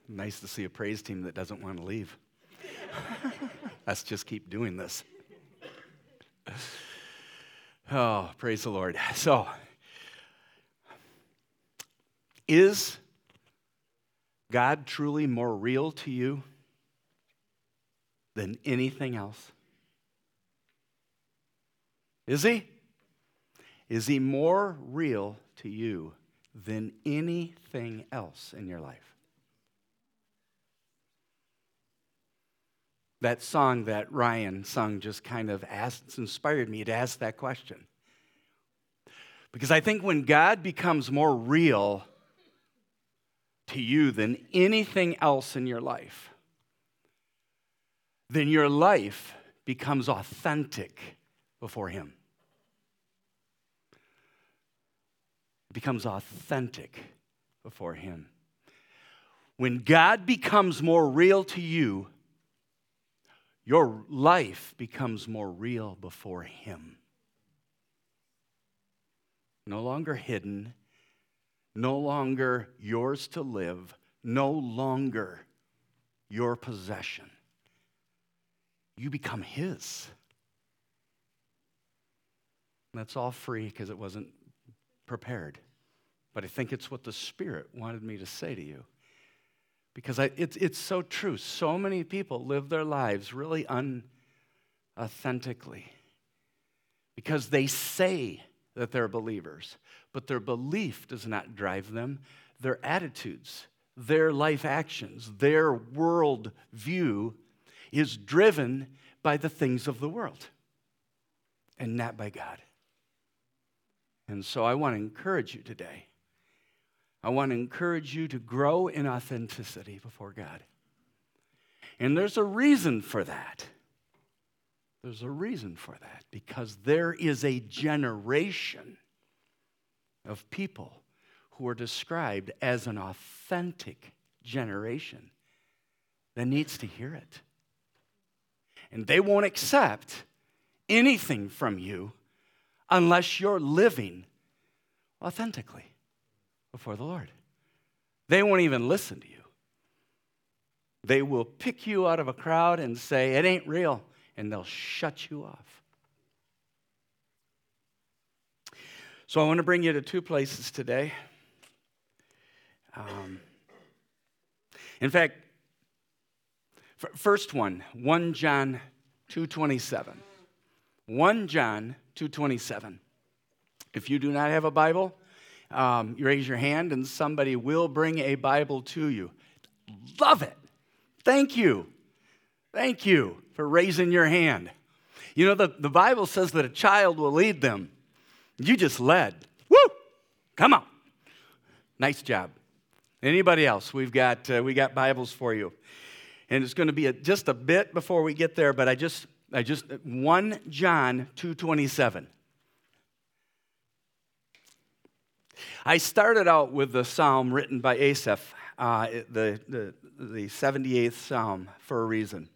Nice to see a praise team that doesn't want to leave. Let's just keep doing this. Oh, praise the Lord. So, is God truly more real to you than anything else? Is he? Is he more real to you than anything else in your life? That song that Ryan sung just kind of inspired me to ask that question. Because I think when God becomes more real to you than anything else in your life, then your life becomes authentic before him. It becomes authentic before him. When God becomes more real to you, your life becomes more real before him. No longer hidden, no longer yours to live, no longer your possession. You become his. And that's all free because it wasn't prepared. But I think it's what the Spirit wanted me to say to you. Because it's so true. So many people live their lives really unauthentically. Because they say that they're believers, but their belief does not drive them. Their attitudes, their life actions, their world view is driven by the things of the world and not by God. And so I want to encourage you today. I want to encourage you to grow in authenticity before God. And there's a reason for that. There's a reason for that, because there is a generation of people who are described as an authentic generation that needs to hear it. And they won't accept anything from you unless you're living authentically before the Lord. They won't even listen to you. They will pick you out of a crowd and say, it ain't real, and they'll shut you off. So I want to bring you to two places today. In fact, first one, 1 John 2:27. 1 John 2:27. If you do not have a Bible, you raise your hand and somebody will bring a Bible to you. Love it. Thank you. Thank you for raising your hand. You know, the Bible says that a child will lead them. You just led. Woo! Come on. Nice job. Anybody else? We got Bibles for you. And it's going to be just a bit before we get there, but I just 1 John 2:27. I started out with the psalm written by Asaph, the 78th psalm, for a reason.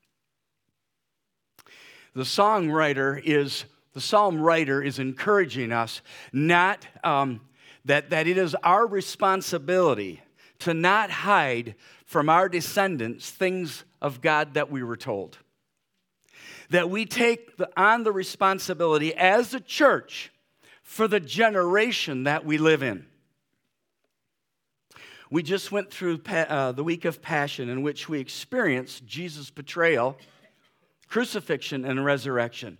The psalm writer is encouraging us not that it is our responsibility to not hide from our descendants things of God that we were told. That we take on the responsibility as a church for the generation that we live in. We just went through the week of Passion, in which we experienced Jesus' betrayal, crucifixion, and resurrection.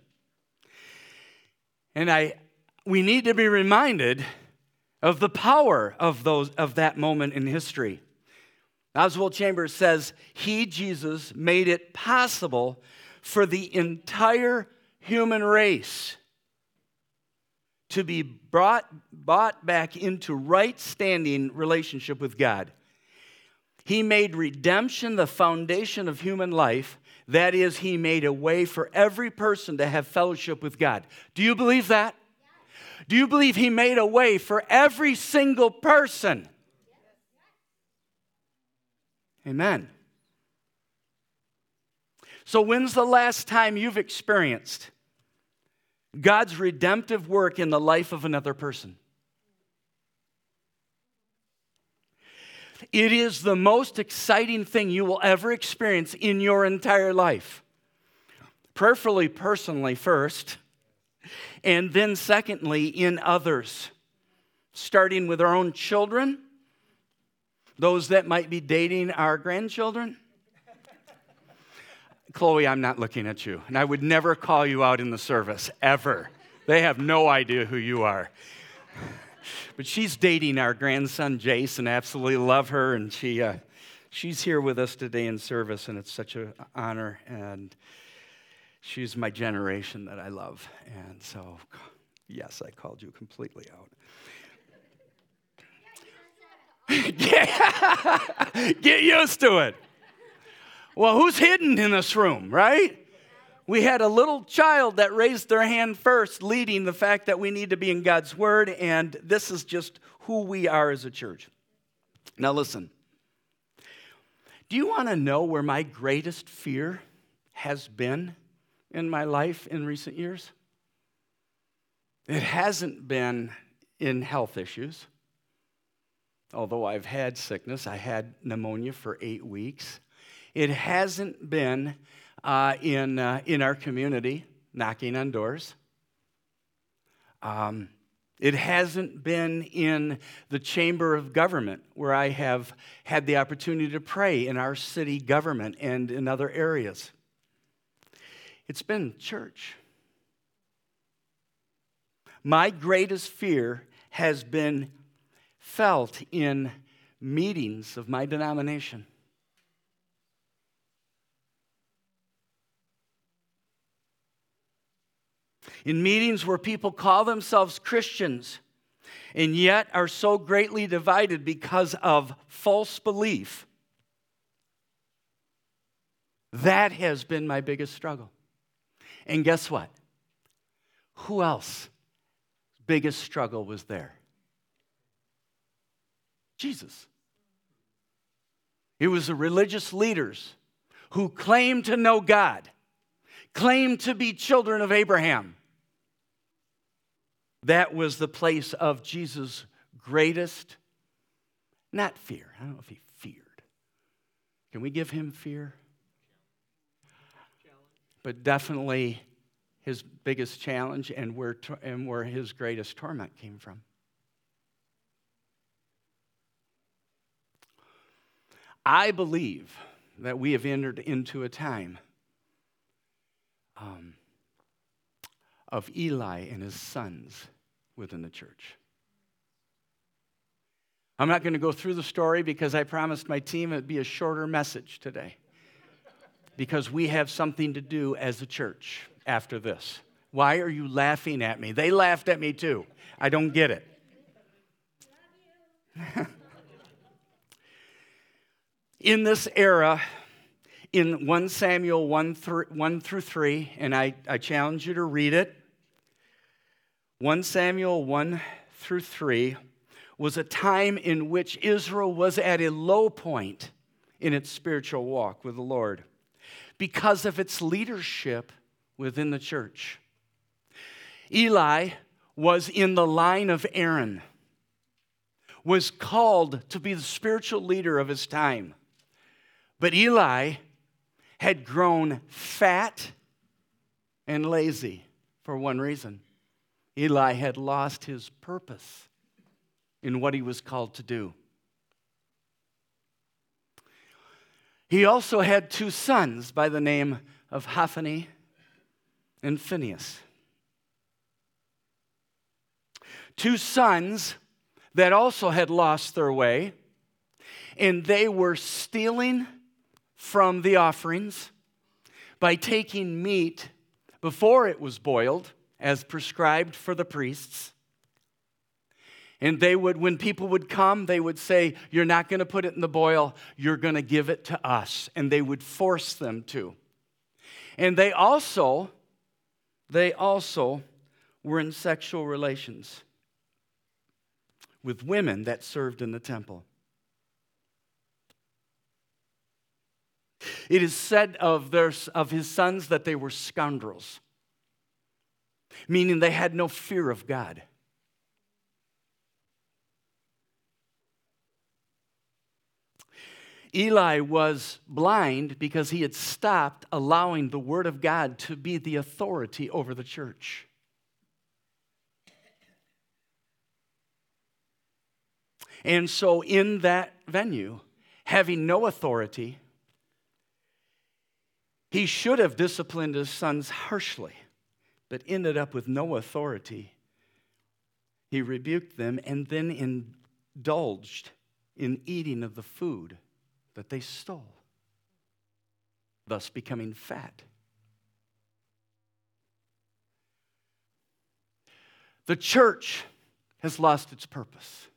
And we need to be reminded of the power of that moment in history. Oswald Chambers says, He, Jesus, made it possible for the entire human race to be brought back into right-standing relationship with God. He made redemption the foundation of human life. That is, He made a way for every person to have fellowship with God. Do you believe that? Yes. Do you believe He made a way for every single person? Yes. Amen. So when's the last time you've experienced God's redemptive work in the life of another person? It is the most exciting thing you will ever experience in your entire life. Prayerfully, personally first, and then secondly, in others. Starting with our own children, those that might be dating our grandchildren. Chloe, I'm not looking at you, and I would never call you out in the service, ever. They have no idea who you are. But she's dating our grandson, Jace, absolutely love her, and she's here with us today in service, and it's such an honor, and she's my generation that I love, and so, yes, I called you completely out. Get used to it. Well, who's hidden in this room, right? We had a little child that raised their hand first, leading the fact that we need to be in God's Word, and this is just who we are as a church. Now listen, do you want to know where my greatest fear has been in my life in recent years? It hasn't been in health issues, although I've had sickness. I had pneumonia for 8 weeks. It hasn't been in our community, knocking on doors. It hasn't been in the chamber of government where I have had the opportunity to pray in our city government and in other areas. It's been church. My greatest fear has been felt in meetings of my denomination. In meetings where people call themselves Christians and yet are so greatly divided because of false belief. That has been my biggest struggle. And guess what? Who else's biggest struggle was there? Jesus. It was the religious leaders who claimed to know God, claimed to be children of Abraham. That was the place of Jesus' greatest, not fear. I don't know if he feared. Can we give him fear? But definitely his biggest challenge and where his greatest torment came from. I believe that we have entered into a time of Eli and his sons within the church. I'm not going to go through the story because I promised my team it would be a shorter message today. Because we have something to do as a church after this. Why are you laughing at me? They laughed at me too. I don't get it. In this era, in 1 Samuel 1 through 3, and I challenge you to read it, 1 Samuel 1 through 3 was a time in which Israel was at a low point in its spiritual walk with the Lord because of its leadership within the church. Eli was in the line of Aaron, was called to be the spiritual leader of his time. But Eli had grown fat and lazy for one reason. Eli had lost his purpose in what he was called to do. He also had 2 sons by the name of Hophni and Phinehas. 2 sons that also had lost their way, and they were stealing from the offerings by taking meat before it was boiled, as prescribed for the priests. And they would, when people would come, they would say, "You're not going to put it in the boil, you're going to give it to us." And they would force them to. And they also were in sexual relations with women that served in the temple. It is said of his sons that they were scoundrels, meaning they had no fear of God. Eli was blind because he had stopped allowing the Word of God to be the authority over the church. And so in that venue, having no authority, he should have disciplined his sons harshly, but ended up with no authority. He rebuked them and then indulged in eating of the food that they stole, thus becoming fat. The church has lost its purpose.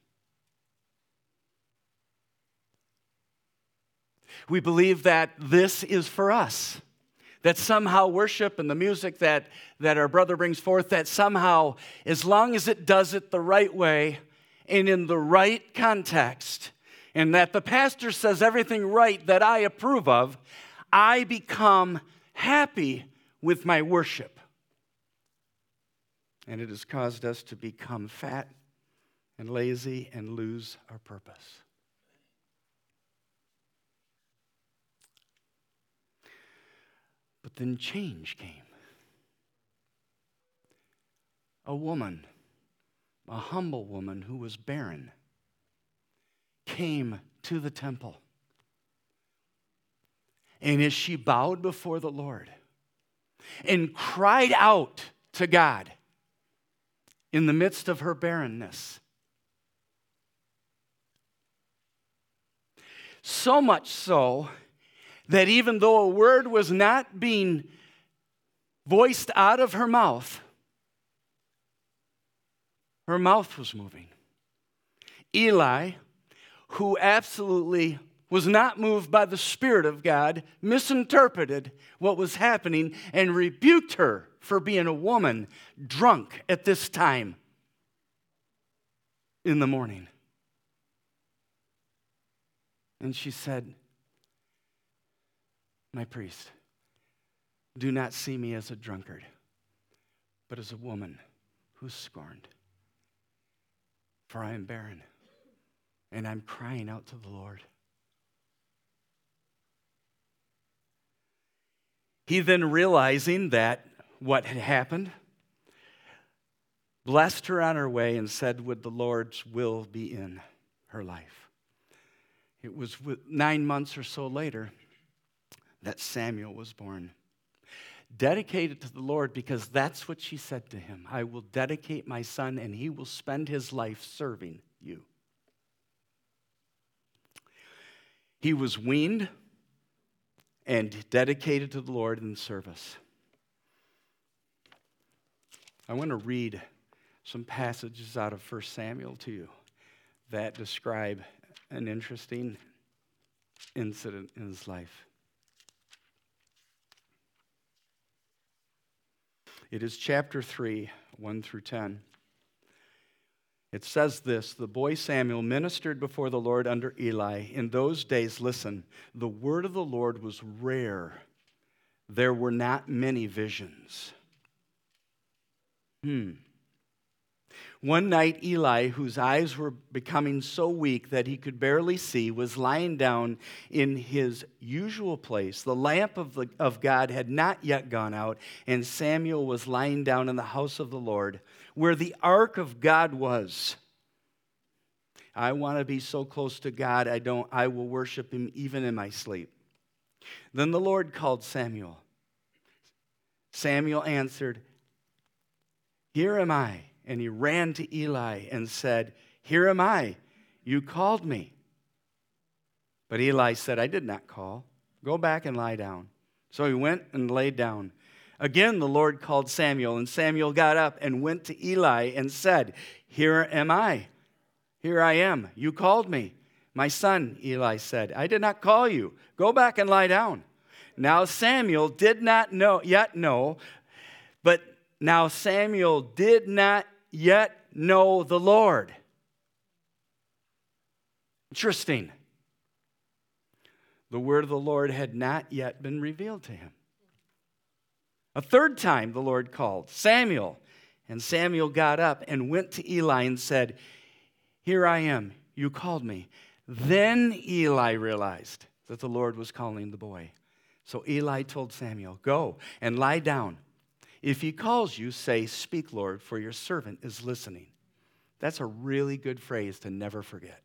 We believe that this is for us, that somehow worship and the music that our brother brings forth, that somehow, as long as it does it the right way and in the right context, and that the pastor says everything right that I approve of, I become happy with my worship. And it has caused us to become fat and lazy and lose our purpose. But then change came. A woman, a humble woman who was barren, came to the temple. And as she bowed before the Lord and cried out to God in the midst of her barrenness, so much so that even though a word was not being voiced out of her mouth was moving. Eli, who absolutely was not moved by the Spirit of God, misinterpreted what was happening and rebuked her for being a woman drunk at this time in the morning. And she said, "My priest, do not see me as a drunkard, but as a woman who's scorned. For I am barren, and I'm crying out to the Lord." He then, realizing that what had happened, blessed her on her way and said, "Would the Lord's will be in her life?" It was 9 months or so later that Samuel was born. Dedicated to the Lord, because that's what she said to him. "I will dedicate my son, and he will spend his life serving you." He was weaned and dedicated to the Lord in service. I want to read some passages out of 1 Samuel to you that describe an interesting incident in his life. It is chapter 3, 1 through 10. It says this: "The boy Samuel ministered before the Lord under Eli. In those days," listen, "the word of the Lord was rare. There were not many visions." One night, Eli, whose eyes were becoming so weak that he could barely see, was lying down in his usual place. The lamp of God had not yet gone out, and Samuel was lying down in the house of the Lord, where the ark of God was. I want to be so close to God, I will worship him even in my sleep. Then the Lord called Samuel. Samuel answered, "Here am I." And he ran to Eli and said, "Here am I. You called me." But Eli said, "I did not call. Go back and lie down." So he went and laid down. Again, the Lord called Samuel, and Samuel got up and went to Eli and said, "Here am I. Here I am. You called me." "My son," Eli said, "I did not call you. Go back and lie down." Now Samuel did not yet know the Lord. Interesting. The word of the Lord had not yet been revealed to him. A third time the Lord called, "Samuel." And Samuel got up and went to Eli and said, "Here I am. You called me." Then Eli realized that the Lord was calling the boy. So Eli told Samuel, "Go and lie down. If he calls you, say, 'Speak, Lord, for your servant is listening.'" That's a really good phrase to never forget.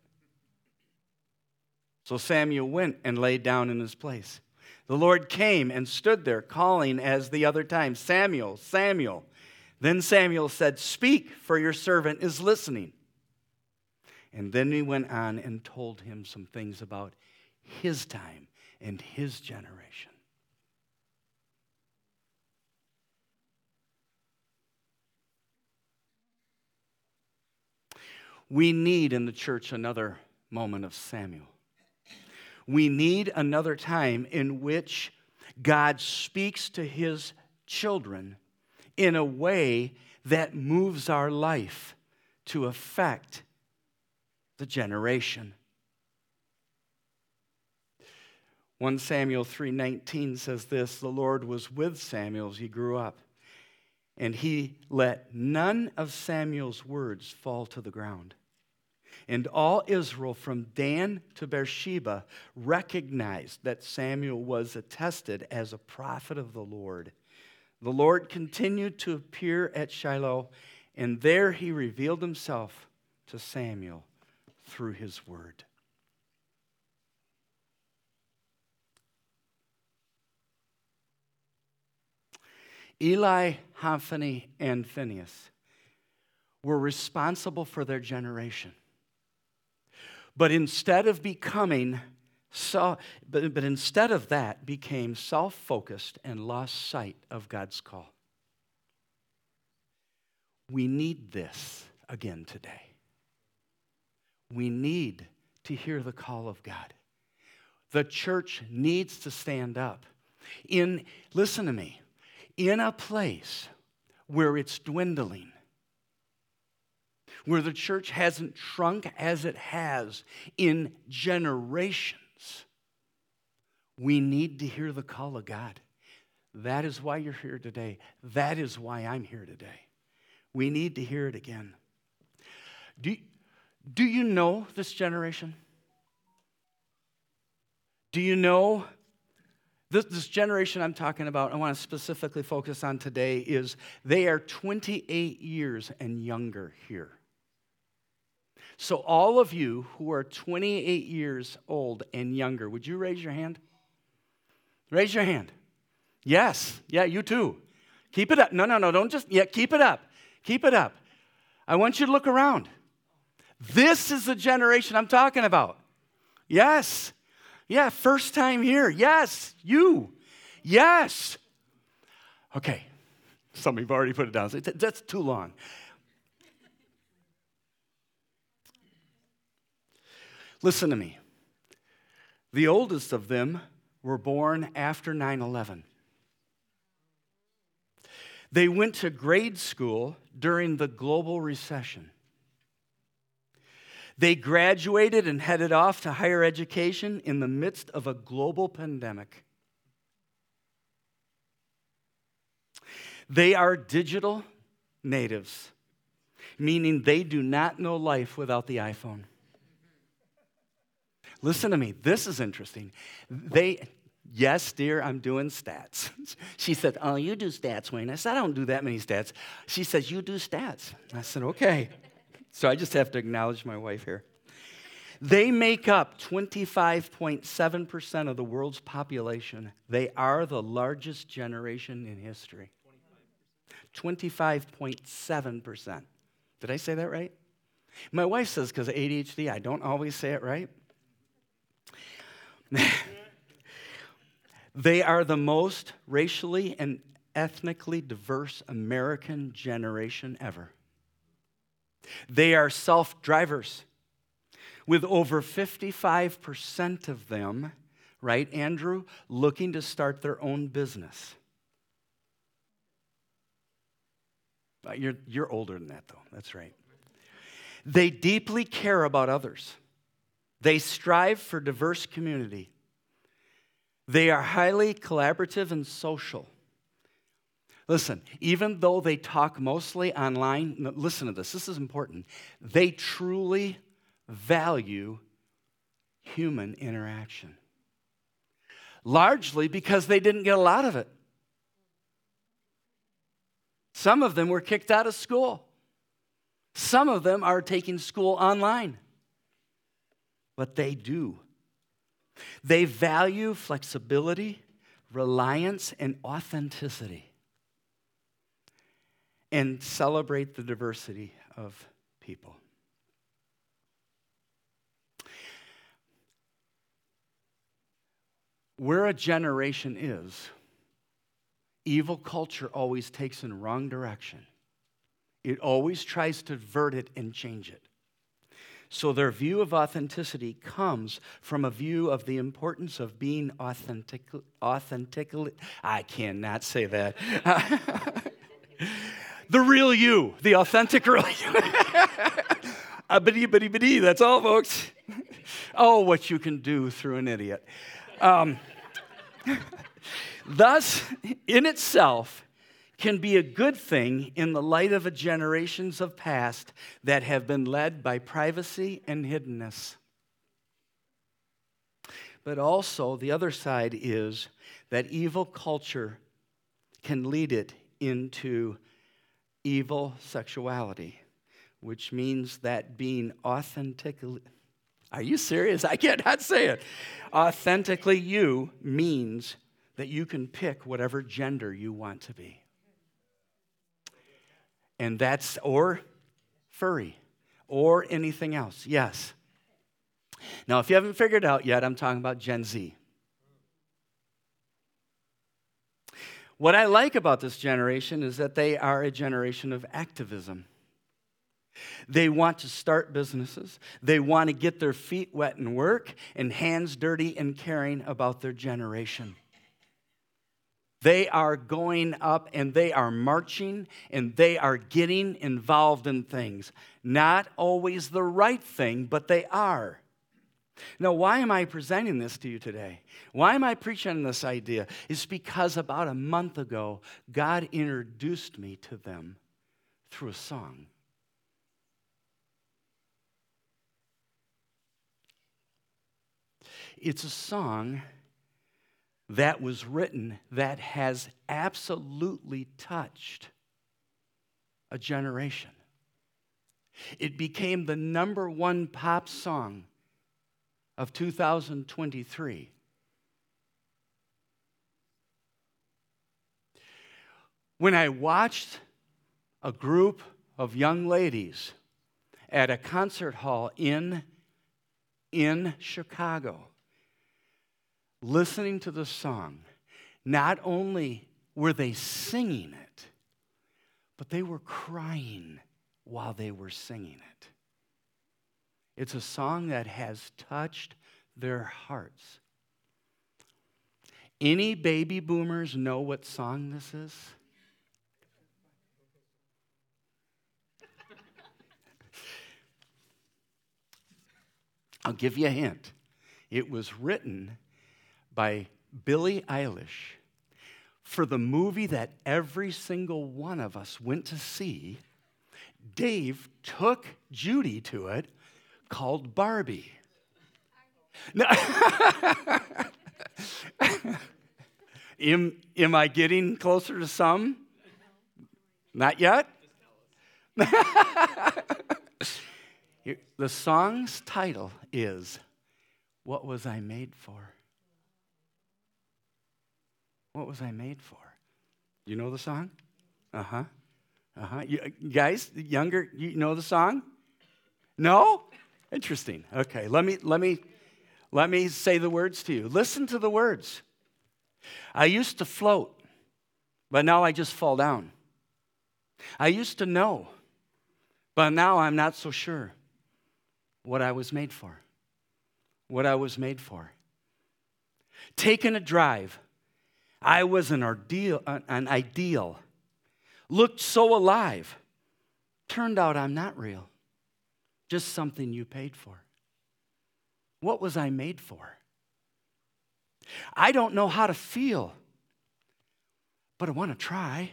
So Samuel went and laid down in his place. The Lord came and stood there, calling as the other time, "Samuel, Samuel." Then Samuel said, "Speak, for your servant is listening." And then he went on and told him some things about his time and his generation. We need in the church another moment of Samuel. We need another time in which God speaks to his children in a way that moves our life to affect the generation. 1 Samuel 3:19 says this, "The Lord was with Samuel as he grew up, and he let none of Samuel's words fall to the ground. And all Israel from Dan to Beersheba recognized that Samuel was attested as a prophet of the Lord. The Lord continued to appear at Shiloh, and there he revealed himself to Samuel through his word." Eli, Hophni, and Phinehas were responsible for their generation. But instead of becoming instead of that, became self-focused and lost sight of God's call. We need this again today. We need to hear the call of God. The church needs to stand up. Listen to me, in a place where it's dwindling, where the church hasn't shrunk as it has in generations, we need to hear the call of God. That is why you're here today. That is why I'm here today. We need to hear it again. Do you know this generation? Do you know this generation I'm talking about, I want to specifically focus on today, is they are 28 years and younger here. So all of you who are 28 years old and younger, would you raise your hand? Raise your hand. Yes. Yeah, you too. Keep it up. No, don't just, keep it up. Keep it up. I want you to look around. This is the generation I'm talking about. Yes. Yeah, first time here. Yes. You. Yes. Okay. Some of you have already put it down. That's too long. Listen to me. The oldest of them were born after 9/11. They went to grade school during the global recession. They graduated and headed off to higher education in the midst of a global pandemic. They are digital natives, meaning they do not know life without the iPhone. Listen to me, this is interesting. Yes, dear, I'm doing stats. She said, "Oh, you do stats, Wayne." I said, "I don't do that many stats." She says, "You do stats." I said, "Okay." So I just have to acknowledge my wife here. They make up 25.7% of the world's population. They are the largest generation in history. 25.7%. Did I say that right? My wife says because of ADHD, I don't always say it right. They are the most racially and ethnically diverse American generation ever. They are self-drivers, with over 55% of them, right, Andrew, looking to start their own business. You're older than that, though. That's right. They deeply care about others. They strive for diverse community. They are highly collaborative and social. Listen, even though they talk mostly online, listen to this. This is important. They truly value human interaction. Largely because they didn't get a lot of it. Some of them were kicked out of school. Some of them are taking school online. But they do. They value flexibility, reliance, and authenticity, and celebrate the diversity of people. Where a generation is, evil culture always takes in the wrong direction. It always tries to divert it and change it. So their view of authenticity comes from a view of the importance of being authentically, I cannot say that. The real you, the authentic real you. That's all, folks. Oh, what you can do through an idiot. Thus, in itself, can be a good thing in the light of generations of past that have been led by privacy and hiddenness. But also, the other side is that evil culture can lead it into evil sexuality, which means that being authentically, are you serious? I cannot say it. Authentically you means that you can pick whatever gender you want to be. And that's, or furry, or anything else, yes. Now, if you haven't figured out yet, I'm talking about Gen Z. What I like about this generation is that they are a generation of activism. They want to start businesses. They want to get their feet wet in work and hands dirty in caring about their generation. They are going up and they are marching and they are getting involved in things. Not always the right thing, but they are. Now, why am I presenting this to you today? Why am I preaching this idea? It's because about a month ago, God introduced me to them through a song. It's a song that was written that has absolutely touched a generation. It became the #1 pop song of 2023. When I watched a group of young ladies at a concert hall in Chicago, listening to the song, not only were they singing it, but they were crying while they were singing it. It's a song that has touched their hearts. Any baby boomers know what song this is? I'll give you a hint. It was written by Billie Eilish for the movie that every single one of us went to see. Dave took Judy to it, called Barbie. No. Am I getting closer to some? Not yet? The song's title is, What Was I Made For? What was I made for? You know the song? You guys, younger, you know the song? No? Interesting. Okay, let me say the words to you. Listen to the words. I used to float, but now I just fall down. I used to know, but now I'm not so sure what I was made for. What I was made for. Taking a drive. I was an ideal. Looked so alive. Turned out I'm not real. Just something you paid for. What was I made for? I don't know how to feel, but I want to try.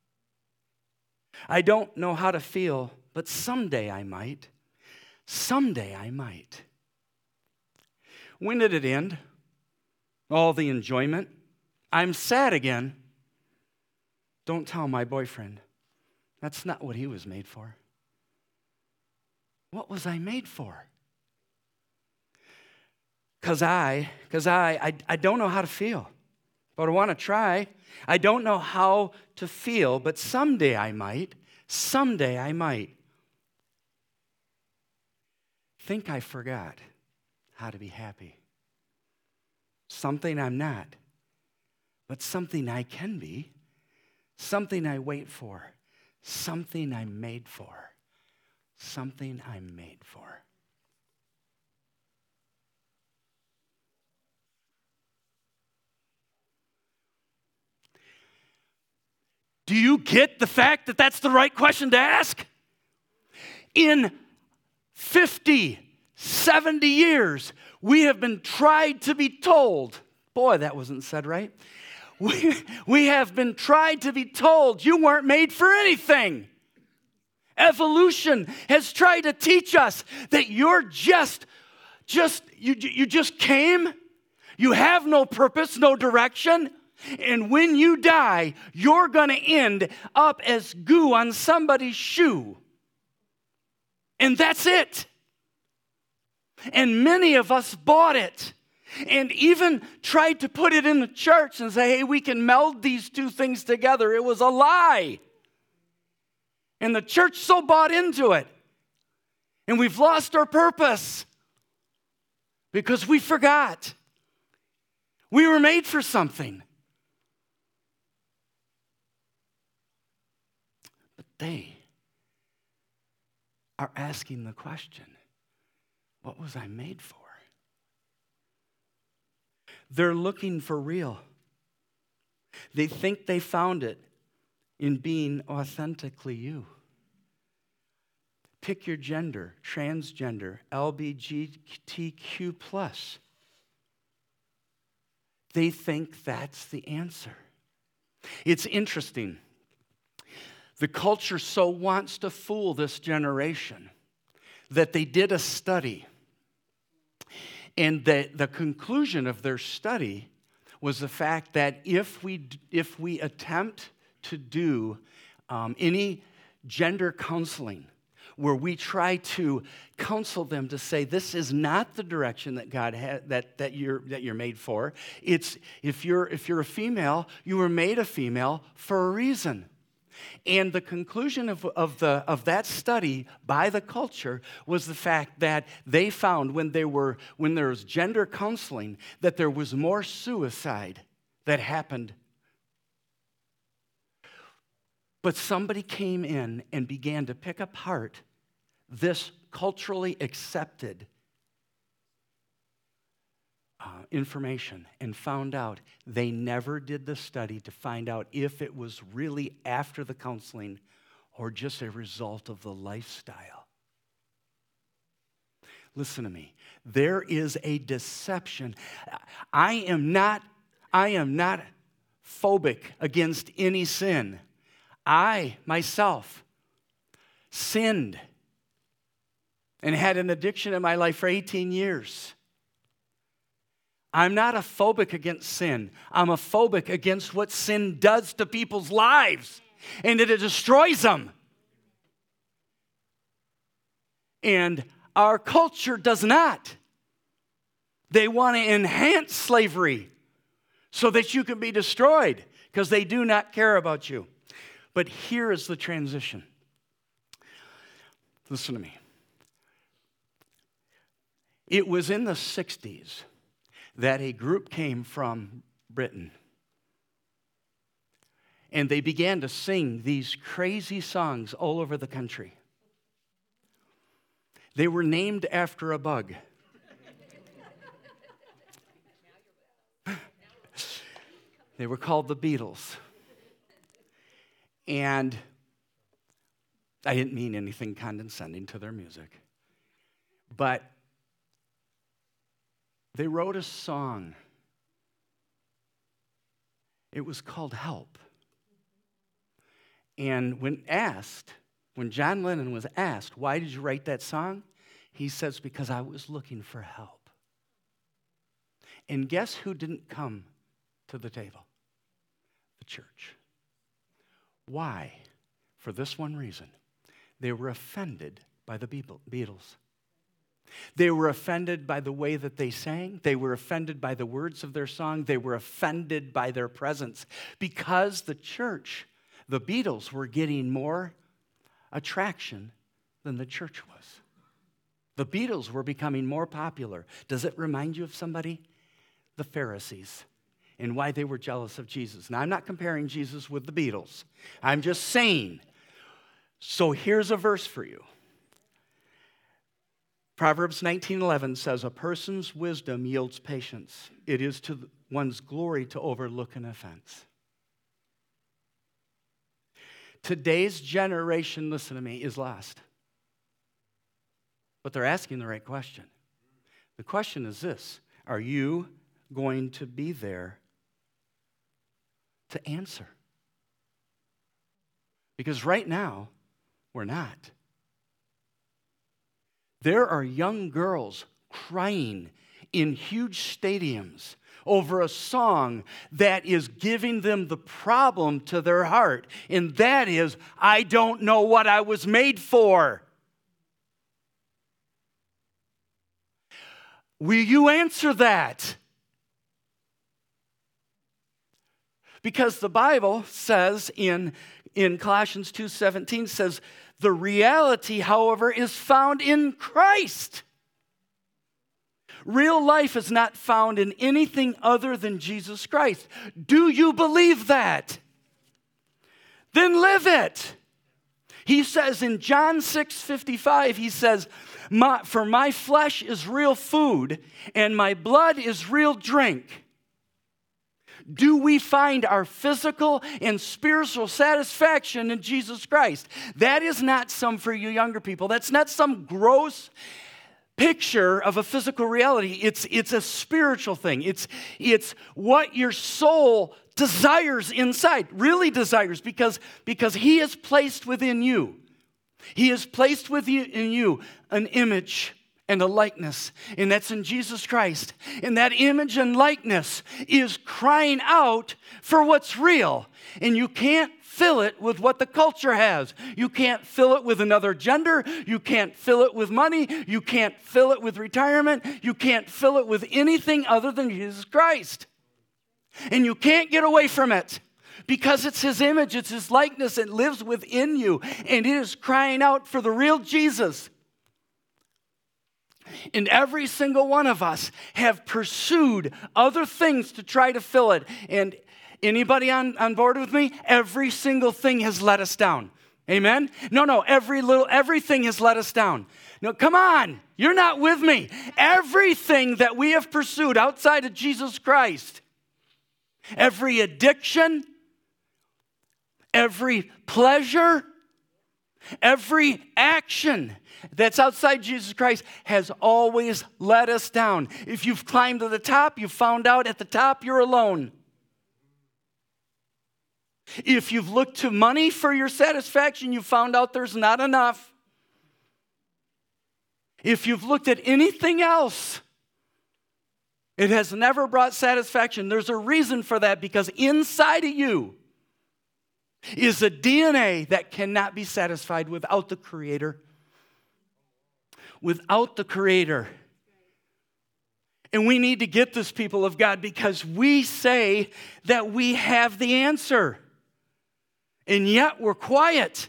I don't know how to feel, but someday I might. Someday I might. When did it end? All the enjoyment? I'm sad again. Don't tell my boyfriend. That's not what he was made for. What was I made for? Because I don't know how to feel, but I want to try. I don't know how to feel, but someday I might. Someday I might. Think I forgot how to be happy. Something I'm not, but something I can be. Something I wait for. Something I'm made for. Something I'm made for. Do you get the fact that that's the right question to ask? In 50, 70 years, we have been tried to be told, boy, that wasn't said right. We have been tried to be told you weren't made for anything. Evolution has tried to teach us that you're you just came, you have no purpose, no direction, and when you die, you're going to end up as goo on somebody's shoe. And that's it. And many of us bought it and even tried to put it in the church and say, hey, we can meld these two things together. It was a lie. And the church so bought into it. And we've lost our purpose because we forgot. We were made for something. But they are asking the question, what was I made for? They're looking for real. They think they found it in being authentically you. Pick your gender, transgender, LGBTQ+. They think that's the answer. It's interesting. The culture so wants to fool this generation that they did a study. And the conclusion of their study was the fact that if we attempt to do any gender counseling, where we try to counsel them to say this is not the direction that God had that you're made for. It's if you're a female, you were made a female for a reason. And the conclusion of that study by the culture was the fact that they found when there was gender counseling that there was more suicide that happened. But somebody came in and began to pick apart this culturally accepted information and found out they never did the study to find out if it was really after the counseling or just a result of the lifestyle. Listen to me. There is a deception. I am not phobic against any sin. I, myself, sinned and had an addiction in my life for 18 years. I'm not a phobic against sin. I'm a phobic against what sin does to people's lives, and that it destroys them. And our culture does not. They want to enhance slavery so that you can be destroyed because they do not care about you. But here is the transition. Listen to me. It was in the 60s that a group came from Britain. And they began to sing these crazy songs all over the country. They were named after a bug. They were called the Beatles. And I didn't mean anything condescending to their music. But they wrote a song. It was called Help. And when John Lennon was asked, why did you write that song? He says, because I was looking for help. And guess who didn't come to the table? The church. Why? For this one reason. They were offended by the Beatles. They were offended by the way that they sang. They were offended by the words of their song. They were offended by their presence. Because the church, the Beatles, were getting more attraction than the church was. The Beatles were becoming more popular. Does it remind you of somebody? The Pharisees, and why they were jealous of Jesus. Now, I'm not comparing Jesus with the Beatles. I'm just saying. So here's a verse for you. Proverbs 19:11 says, a person's wisdom yields patience. It is to one's glory to overlook an offense. Today's generation, listen to me, is lost. But they're asking the right question. The question is this: are you going to be there to answer? Because right now, we're not. There are young girls crying in huge stadiums over a song that is giving them the problem to their heart, and that is, I don't know what I was made for. Will you answer that? Because the Bible says in Colossians 2:17 says, the reality, however, is found in Christ. Real life is not found in anything other than Jesus Christ. Do you believe that? Then live it. He says in John 6:55, he says, for my flesh is real food and my blood is real drink. Do we find our physical and spiritual satisfaction in Jesus Christ? That is not some, for you younger people, that's not some gross picture of a physical reality. It's a spiritual thing. It's what your soul desires inside, really desires, because He has placed within you. He has placed within you an image and a likeness, and that's in Jesus Christ. And that image and likeness is crying out for what's real. And you can't fill it with what the culture has. You can't fill it with another gender. You can't fill it with money. You can't fill it with retirement. You can't fill it with anything other than Jesus Christ. And you can't get away from it. Because it's His image, it's His likeness, it lives within you. And it is crying out for the real Jesus. And every single one of us have pursued other things to try to fill it. And anybody on board with me? Every single thing has let us down. Amen? No, everything has let us down. No, come on, you're not with me. Everything that we have pursued outside of Jesus Christ, every addiction, every pleasure, every action that's outside Jesus Christ has always let us down. If you've climbed to the top, you've found out at the top you're alone. If you've looked to money for your satisfaction, you've found out there's not enough. If you've looked at anything else, it has never brought satisfaction. There's a reason for that, because inside of you is a DNA that cannot be satisfied without the Creator. Without the Creator. And we need to get this, people of God, because we say that we have the answer. And yet we're quiet.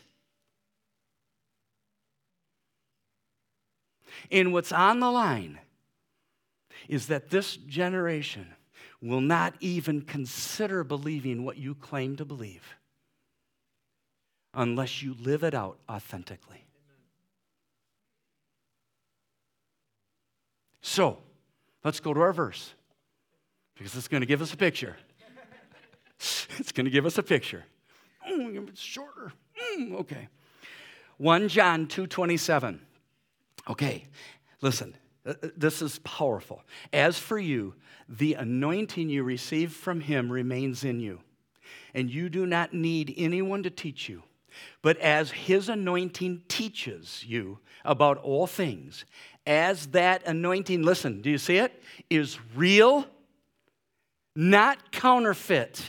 And what's on the line is that this generation will not even consider believing what you claim to believe unless you live it out authentically. So, let's go to our verse, because it's going to give us a picture. It's going to give us a picture. It's shorter. Okay. 1 John 2:27. Okay, listen. This is powerful. As for you, the anointing you received from Him remains in you, and you do not need anyone to teach you. But as His anointing teaches you about all things, as that anointing, listen, do you see it, is real not counterfeit.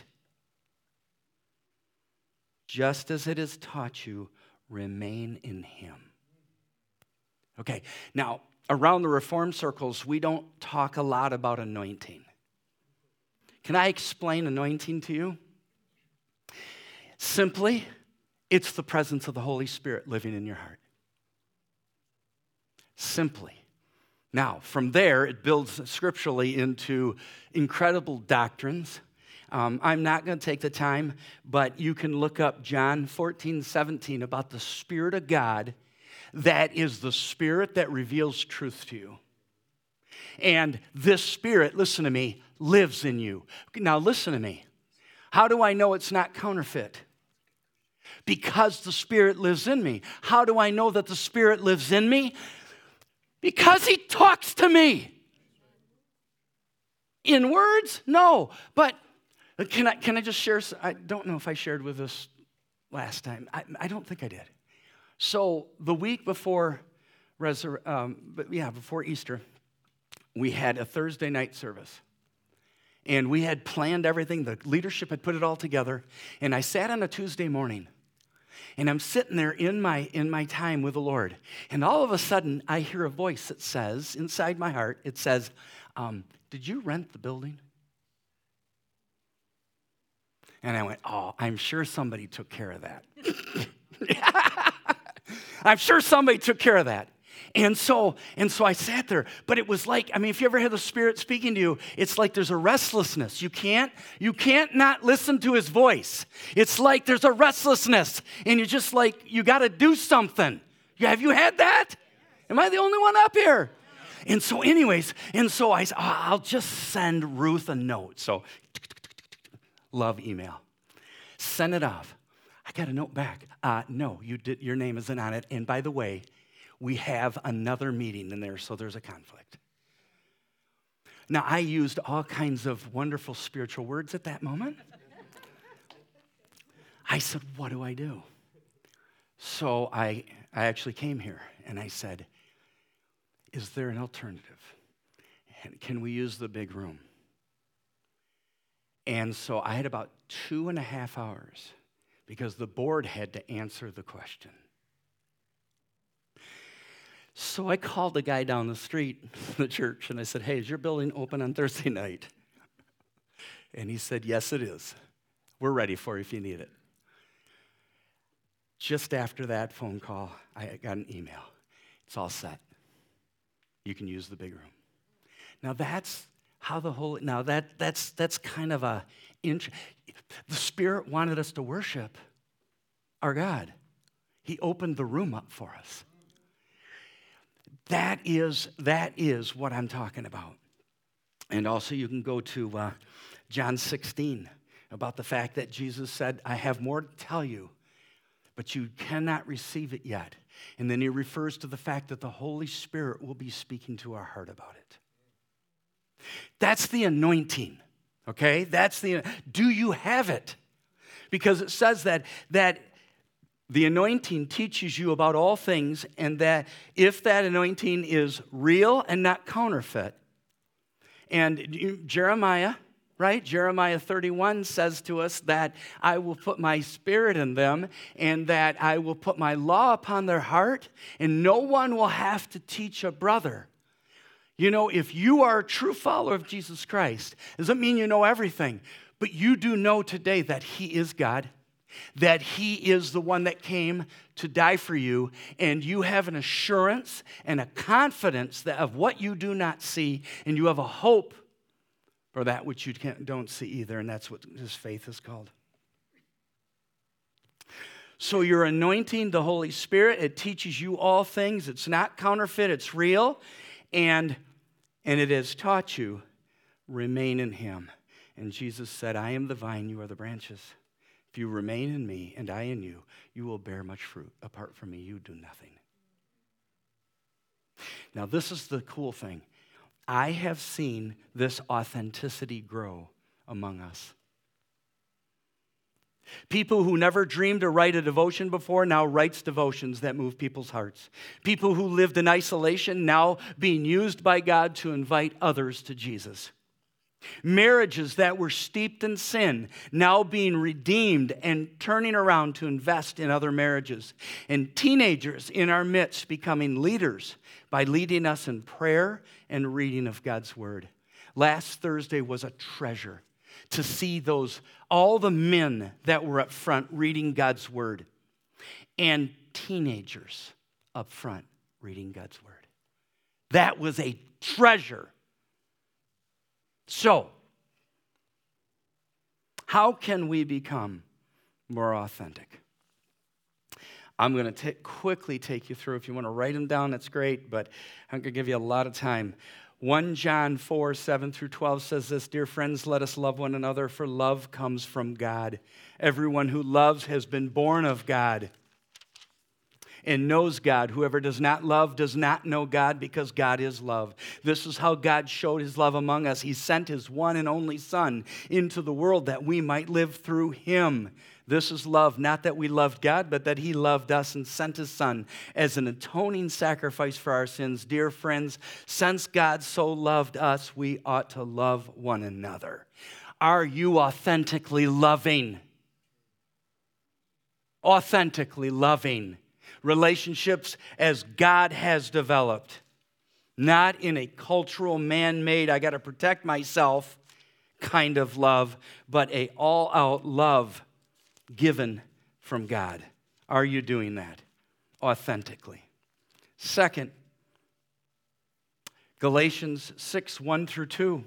Just as it is taught you, remain in him. Okay, now, around the Reformed circles, we don't talk a lot about anointing. Can I explain anointing to you? Simply, it's the presence of the Holy Spirit living in your heart. Simply. Now, from there, it builds scripturally into incredible doctrines. I'm not going to take the time, but you can look up John 14:17 about the Spirit of God. That is the Spirit that reveals truth to you. And this Spirit, listen to me, lives in you. Now listen to me. How do I know it's not counterfeit? Because the Spirit lives in me. How do I know that the Spirit lives in me? Because he talks to me. In words? No. But can I just share? I don't know if I shared with us last time. I don't think I did. So the week before before Easter, we had a Thursday night service. And we had planned everything. The leadership had put it all together. And I sat on a Tuesday morning. And I'm sitting there in my time with the Lord. And all of a sudden, I hear a voice that says, inside my heart, it says, did you rent the building? And I went, oh, I'm sure somebody took care of that. I'm sure somebody took care of that. And so I sat there, but it was like, if you ever had the Spirit speaking to you, it's like there's a restlessness. You can't not listen to his voice. It's like there's a restlessness, and you're just like, you got to do something. Have you had that? Am I the only one up here? And so anyways, I said, I'll just send Ruth a note. So, love email. Send it off. I got a note back. No, your name isn't on it. And by the way, we have another meeting in there, so there's a conflict. Now, I used all kinds of wonderful spiritual words at that moment. I said, what do I do? So I actually came here, and I said, is there an alternative? And can we use the big room? And so I had about 2.5 hours because the board had to answer the question. So I called the guy down the street, the church, and I said, hey, is your building open on Thursday night? And he said, yes, it is. We're ready for you if you need it. Just after that phone call, I got an email. It's all set. You can use the big room. Now that's how that's kind of the Spirit wanted us to worship our God. He opened the room up for us. That is what I'm talking about. And also you can go to John 16 about the fact that Jesus said, I have more to tell you, but you cannot receive it yet. And then he refers to the fact that the Holy Spirit will be speaking to our heart about it. That's the anointing, okay? Do you have it? Because it says that the anointing teaches you about all things, and that if that anointing is real and not counterfeit, and Jeremiah, right? Jeremiah 31 says to us that I will put my Spirit in them, and that I will put my law upon their heart, and no one will have to teach a brother. You know, if you are a true follower of Jesus Christ, it doesn't mean you know everything, but you do know today that he is God, that he is the one that came to die for you, and you have an assurance and a confidence of what you do not see, and you have a hope for that which you don't see either, and that's what his faith is called. So you're anointing the Holy Spirit. It teaches you all things. It's not counterfeit. It's real. And it has taught you, remain in him. And Jesus said, I am the vine, you are the branches. If you remain in me and I in you, you will bear much fruit. Apart from me, you do nothing. Now, this is the cool thing. I have seen this authenticity grow among us. People who never dreamed to write a devotion before now writes devotions that move people's hearts. People who lived in isolation now being used by God to invite others to Jesus. Marriages that were steeped in sin, now being redeemed and turning around to invest in other marriages. And teenagers in our midst becoming leaders by leading us in prayer and reading of God's Word. Last Thursday was a treasure to see all the men that were up front reading God's Word and teenagers up front reading God's Word. That was a treasure. So, how can we become more authentic? I'm going to quickly take you through. If you want to write them down, that's great, but I'm going to give you a lot of time. 1 John 4, 7 through 12 says this, "Dear friends, let us love one another, for love comes from God. Everyone who loves has been born of God and knows God. Whoever does not love does not know God, because God is love. This is how God showed his love among us. He sent his one and only Son into the world that we might live through him. This is love, not that we loved God, but that he loved us and sent his Son as an atoning sacrifice for our sins. Dear friends, since God so loved us, we ought to love one another." Are you authentically loving? Authentically loving relationships as God has developed, not in a cultural, man-made, I got to protect myself kind of love, but a all-out love given from God. Are you doing that authentically? Second, Galatians 6, 1 through 2.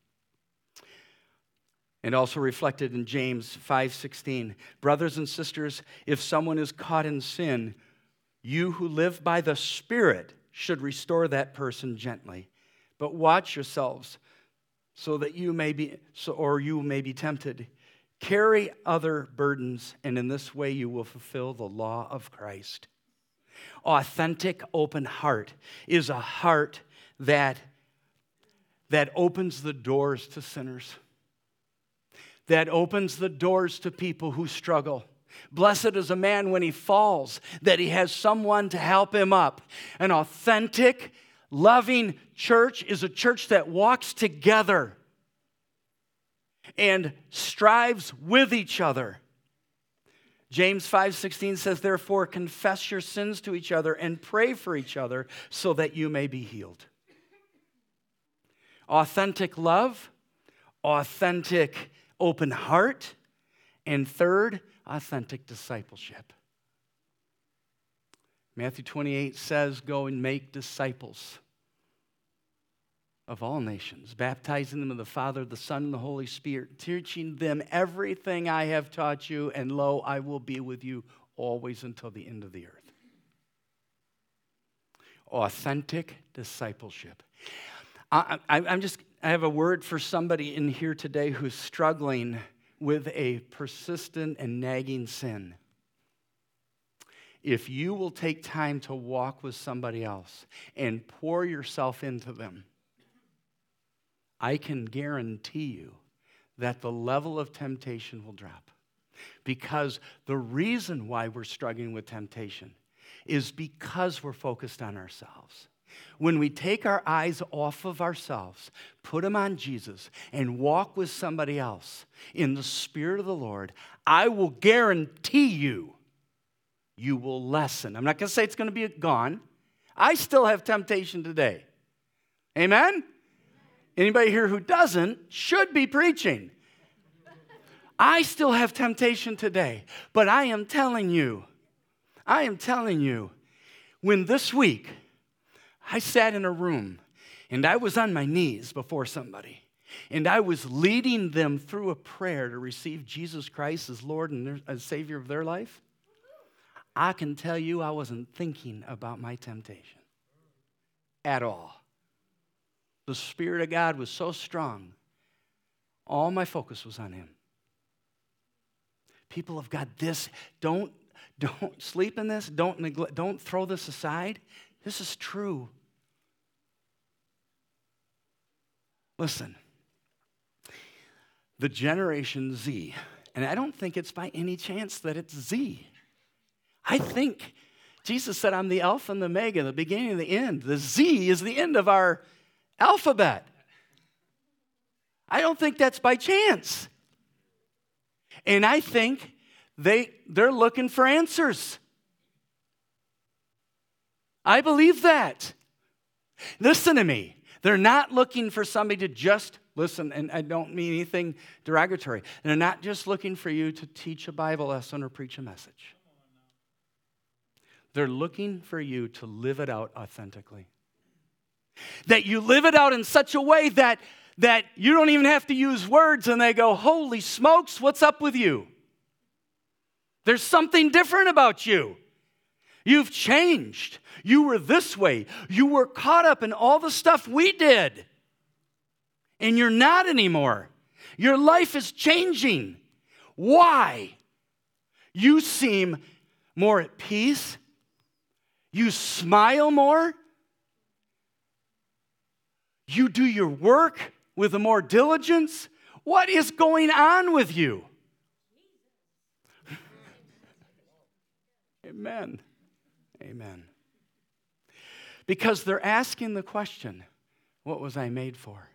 And also reflected in James 5:16. "Brothers and sisters, if someone is caught in sin, you who live by the Spirit should restore that person gently. But watch yourselves so that you may be tempted. Carry other burdens, and in this way you will fulfill the law of Christ." Authentic, open heart is a heart that opens the doors to sinners, that opens the doors to people who struggle. Blessed is a man when he falls, that he has someone to help him up. An authentic, loving church is a church that walks together and strives with each other. James 5:16 says, "Therefore confess your sins to each other and pray for each other so that you may be healed." Authentic love, authentic open heart, and third, authentic discipleship. Matthew 28 says, "Go and make disciples of all nations, baptizing them in the Father, the Son, and the Holy Spirit, teaching them everything I have taught you, and lo, I will be with you always until the end of the earth." Authentic discipleship. I have a word for somebody in here today who's struggling with a persistent and nagging sin. If you will take time to walk with somebody else and pour yourself into them, I can guarantee you that the level of temptation will drop. Because the reason why we're struggling with temptation is because we're focused on ourselves. When we take our eyes off of ourselves, put them on Jesus, and walk with somebody else in the Spirit of the Lord, I will guarantee you, you will lessen. I'm not going to say it's going to be gone. I still have temptation today. Amen? Anybody here who doesn't should be preaching. I still have temptation today, but I am telling you, when this week I sat in a room and I was on my knees before somebody and I was leading them through a prayer to receive Jesus Christ as Lord and as Savior of their life, I can tell you I wasn't thinking about my temptation at all. The Spirit of God was so strong, all my focus was on Him. People of God, don't sleep in this. Don't throw this aside. This is true. Listen, the Generation Z, and I don't think it's by any chance that it's Z. I think Jesus said, "I'm the Alpha and the Omega, the beginning and the end." The Z is the end of our alphabet. I don't think that's by chance. And I think they're looking for answers. I believe that. Listen to me. They're not looking for somebody to just listen, and I don't mean anything derogatory. They're not just looking for you to teach a Bible lesson or preach a message. They're looking for you to live it out authentically. That you live it out in such a way that you don't even have to use words and they go, holy smokes, what's up with you? There's something different about you. You've changed. You were this way. You were caught up in all the stuff we did. And you're not anymore. Your life is changing. Why? You seem more at peace. You smile more. You do your work with more diligence. What is going on with you? Amen. Amen. Because they're asking the question, what was I made for?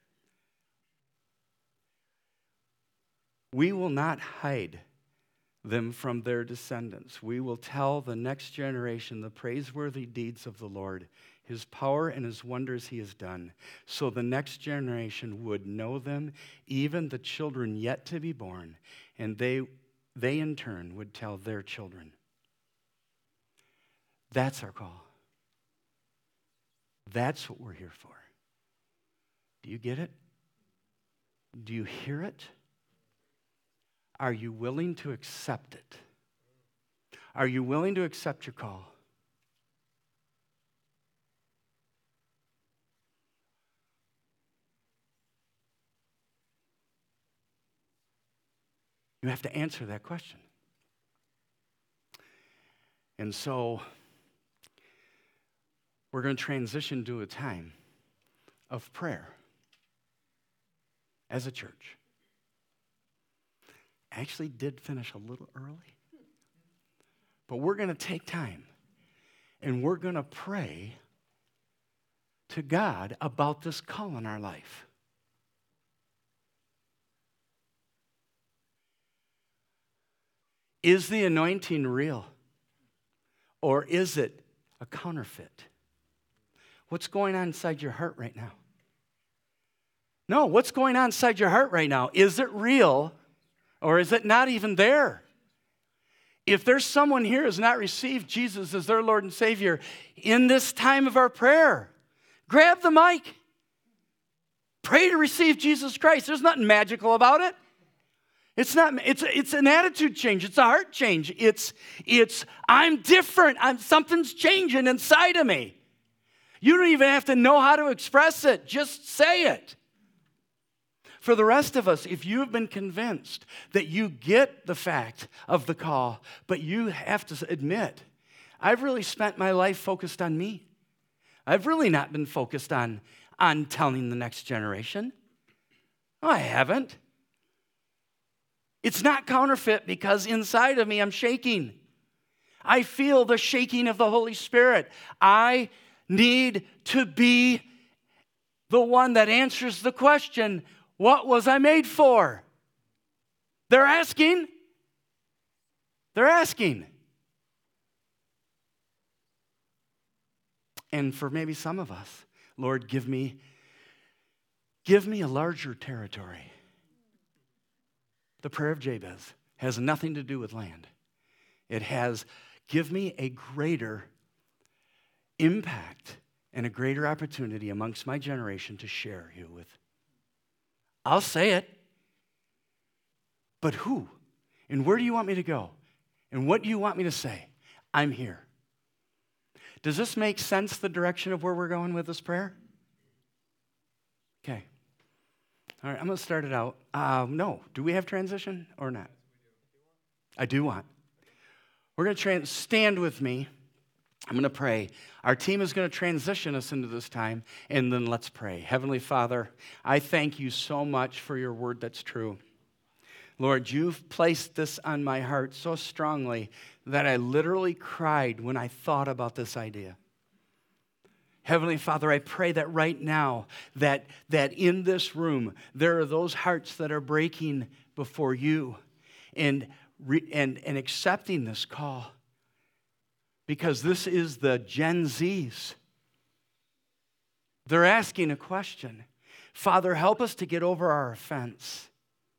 We will not hide them from their descendants. We will tell the next generation the praiseworthy deeds of the Lord, his power and his wonders he has done, so the next generation would know them, even the children yet to be born, and they in turn would tell their children. That's our call. That's what we're here for. Do you get it? Do you hear it? Are you willing to accept it? Are you willing to accept your call? You have to answer that question. And so, we're going to transition to a time of prayer as a church. Actually did finish a little early. But we're going to take time and we're going to pray to God about this call in our life. Is the anointing real? Or is it a counterfeit? What's going on inside your heart right now? No, what's going on inside your heart right now? Is it real? Or is it not even there? If there's someone here who has not received Jesus as their Lord and Savior in this time of our prayer, grab the mic. Pray to receive Jesus Christ. There's nothing magical about it. It's an attitude change. It's a heart change. It's I'm different. Something's changing inside of me. You don't even have to know how to express it. Just say it. For the rest of us, if you have been convinced that you get the fact of the call, but you have to admit, I've really spent my life focused on me. I've really not been focused on telling the next generation. No, I haven't. It's not counterfeit because inside of me I'm shaking. I feel the shaking of the Holy Spirit. I need to be the one that answers the question, what was I made for? They're asking. They're asking. And for maybe some of us, Lord, give me a larger territory. The prayer of Jabez has nothing to do with land. It has, give me a greater impact and a greater opportunity amongst my generation to share you with. I'll say it. But who? And where do you want me to go? And what do you want me to say? I'm here. Does this make sense, the direction of where we're going with this prayer? Okay. All right, I'm going to start it out. No. Do we have transition or not? I do want. We're going to stand with me. I'm going to pray. Our team is going to transition us into this time, and then let's pray. Heavenly Father, I thank you so much for your word that's true. Lord, you've placed this on my heart so strongly that I literally cried when I thought about this idea. Heavenly Father, I pray that right now, that in this room, there are those hearts that are breaking before you and accepting this call. Because this is the Gen Zs. They're asking a question. Father, help us to get over our offense.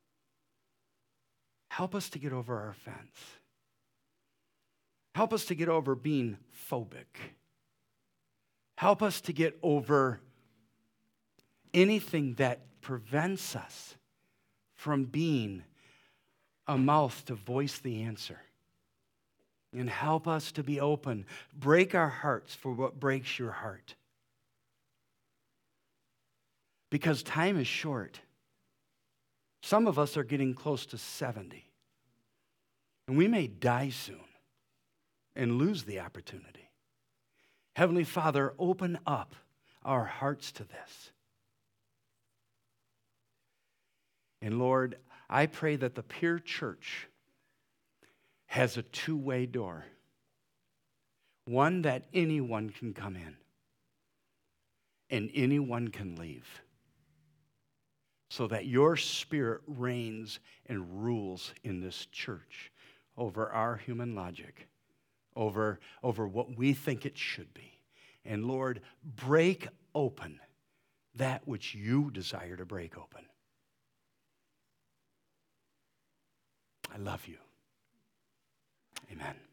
Help us to get over our offense. Help us to get over being phobic. Help us to get over anything that prevents us from being a mouth to voice the answer. And help us to be open. Break our hearts for what breaks your heart. Because time is short. Some of us are getting close to 70. And we may die soon and lose the opportunity. Heavenly Father, open up our hearts to this. And Lord, I pray that the Peer Church has a two-way door. One that anyone can come in and anyone can leave. So that your Spirit reigns and rules in this church over our human logic, over what we think it should be. And Lord, break open that which you desire to break open. I love you. Amen.